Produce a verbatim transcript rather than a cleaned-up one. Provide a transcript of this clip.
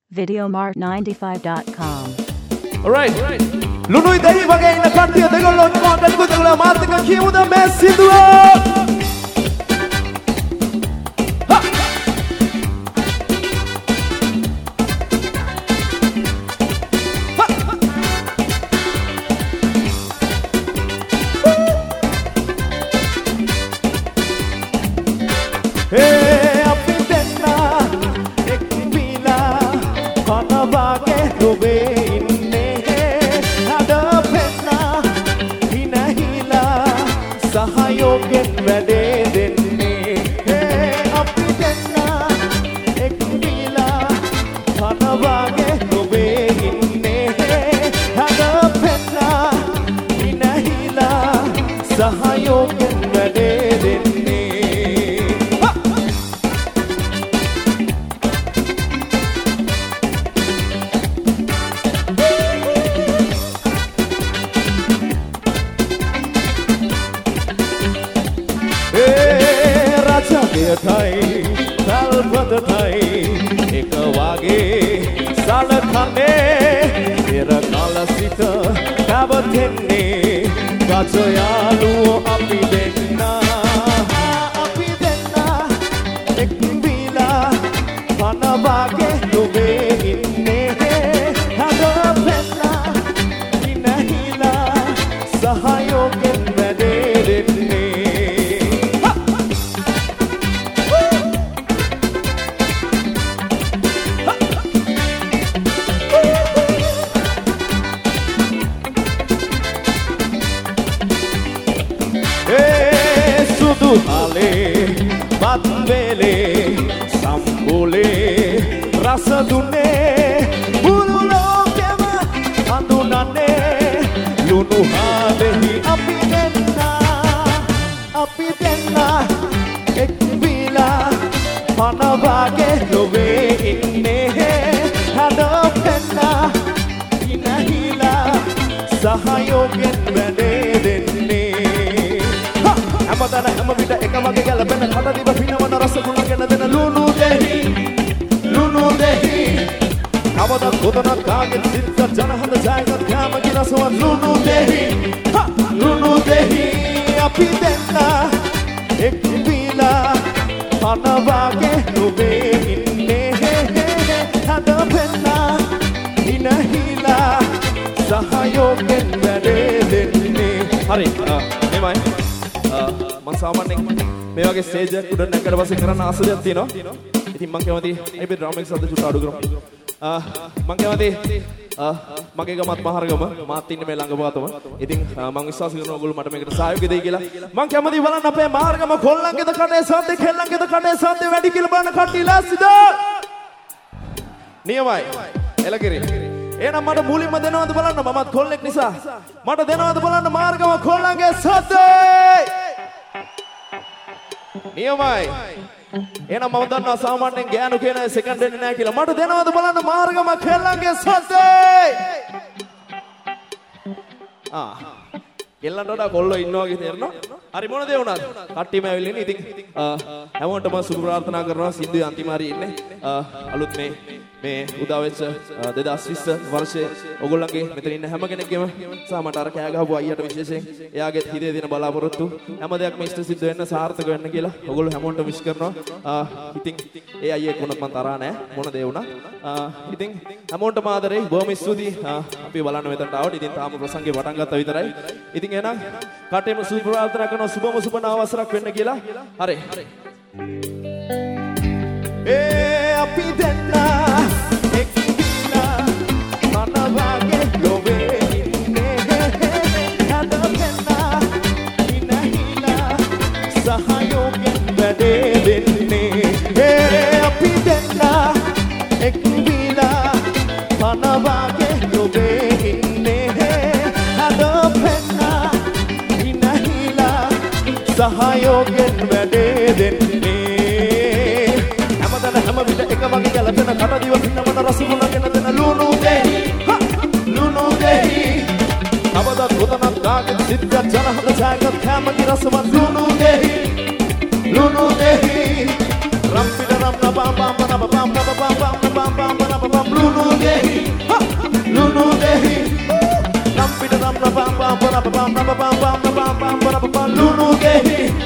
videomart ninety-five dot com. Alright. Lunui dahi wage inna kattiya degollo kontat kudala maat ekka kiyemuda me sinduwa. ආසලයක් තියෙනවා. ඉතින් මම කැමති අපි drum එක සද්ද චුට්ට අඩු කරමු. ආ මම කැමති මගේ ගමත් මහරගම මාත් ඉන්නේ මේ ළඟපාතම. ඉතින් මම විශ්වාස කරනවා ඔයගොල්ලෝ මට මේකට සහයෝගය දෙයි කියලා. මම කැමති බලන්න අපේ මහරගම කොල්ලන්ගේද කඩේ සද්ද කෙල්ලන්ගේද කඩේ සද්ද වැඩි කියලා බලන්න කට්ටිය ලෑස්තිද? නියමයි. එලකිරි. එහෙනම් මට මුලින්ම දෙනවද බලන්න මමත් කොල්ලෙක් නිසා. මට දෙනවද බලන්න මහරගම කොල්ලන්ගේ සද්ද. නියමයි. එහෙනම් මම දන්නවා සාමාන්‍යයෙන් ගෑනු කියන සෙකන්ඩ් දෙන්නේ නැහැ කියලා. මට දෙනවද බලන්න මාර්ගම කෙල්ලන්ගේ සද්දේ. ආ. කෙල්ලන්ට වඩා කොල්ලෝ ඉන්නවා වගේ තේරෙනවා. හරි මොන දේ වුණාද? කට්ටියම ඇවිල්ලා ඉන්නේ. ඉතින් හැමෝටම සුබ ප්‍රාර්ථනා කරනවා සින්දුවේ අන්තිම හරිය ඉන්නේ. අලුත් මේ මේ උදා වෙච්ච දෙදාස් විස්ස වර්ෂයේ ඔයගොල්ලන්ගේ මෙතන ඉන්න හැම කෙනෙක්ගේම සාමට අර කෑ ගහපු අයියට විශේෂයෙන් එයාගේ හිතේ තියෙන බලාපොරොත්තු හැම දෙයක්ම ඉෂ්ට සිද්ධ වෙන්න සාර්ථක වෙන්න කියලා ඔයගොල්ලෝ හැමෝටම විශ් කරනවා. ඉතින් ඒ අයියෙක් වුණත් මම තරහා නැහැ මොන දේ වුණා. ඉතින් හැමෝටම ආදරේ බොහොම ස්තුතියි. අපි බලන්න මෙතනට ආවට. ඉතින් තාම ප්‍රසංගේ පටන් ගත්තා විතරයි. ඉතින් එහෙනම් කටේම සුබ ප්‍රාර්ථනා කරනවා සුබම සුබ නවවසරක් වෙන්න කියලා. හරි. ඒ අපි දෙන්න සහයෝගෙන් වැඩේ දෙන්නේ හැමතැන හැම විට එක වගේ ගැලපෙන කටදිව පින්නමන රසගුණගෙන දෙන ලුණු දෙහි ලුණු දෙහි අවදත් ගොතනක් කාගෙත් සිද්දක් ජනහද ජයගත් කැමති රසවත් ලුණු දෙහි ලුණු දෙහි රම්පිට රම්න බම් බම් බම් බම් බම් බම් බම් බම් බම් pam lunu gehi lunu gehi Rampida ram pam pam pam pam pam pam pam pam pam pam lunu gehi